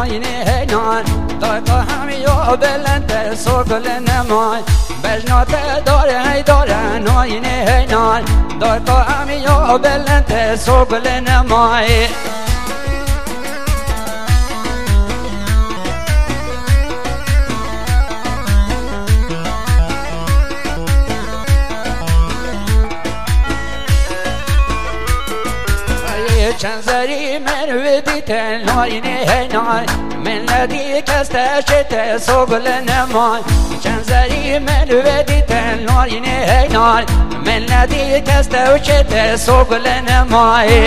ناینه هینان دایقا همیا بلند سوگل نمای بجنات داره هی داره ناینه هینان دایقا همیا بلند سوگل نمای چند زری من ودیت ناینه هینان من ندی کستشت سوگل نمای چند زری من ودیت ناینه هینان من ندی کستشت سوگل نمای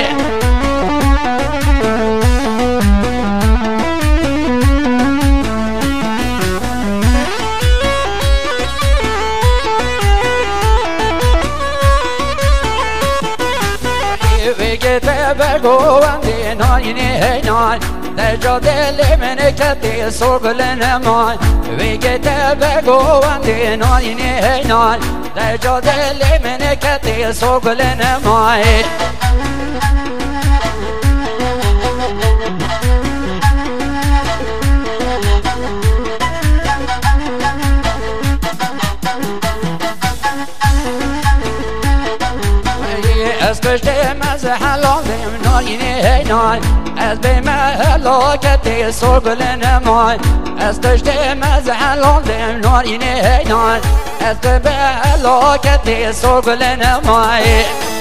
بگوانده ناینه هینان در جا دل من کتی سوگل نمای ویگت بگوانده ناینه هینان در جا دل من کتی سوگل نمای از کشته مزه حلالیم ناینه هینان از بیم هلاکت سوگل نمای از کشته مزه حلالیم ناینه هینان از بیم هلاکت سوگل نمای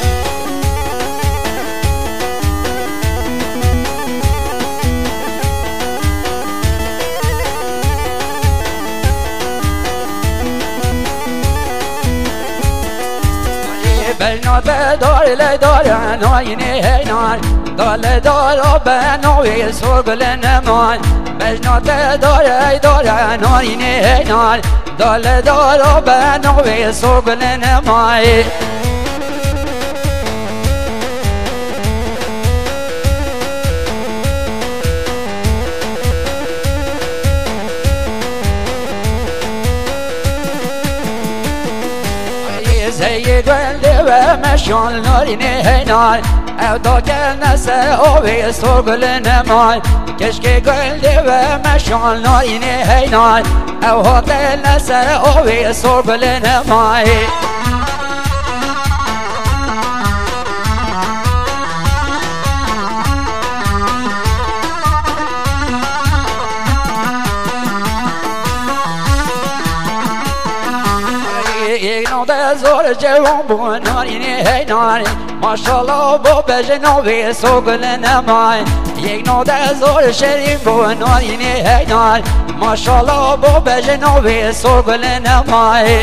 بجنات دار لی دار ناینه هینان دال دار بنوی سوگل نمای بجنات دار لی دار ناینه هینان دال دار بنوی سوگل نمای زی گل و مشان ناینه هینان او دا گل نسه آوی سوگل نمای کشک گل و مشان ناینه هینان او ها گل نسه آوی سوگل نمای یک نوده زور جوان بو ناینه هینان ماشالله با بجنوی سوگل نمای یک نوده زور شریف بو ناینه هینان ماشالله با بجنوی سوگل نمای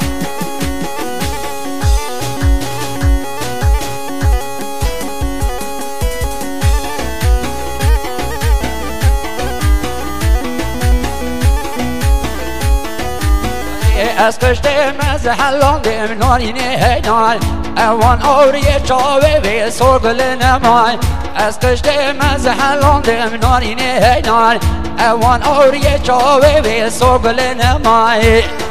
از کشته مزه حلالیم ناینه هینان اوان آوری چاوه وی سوگل نمای از کشته مزه حلالیم ناینه هینان اوان آوری چاوه وی سوگل نمای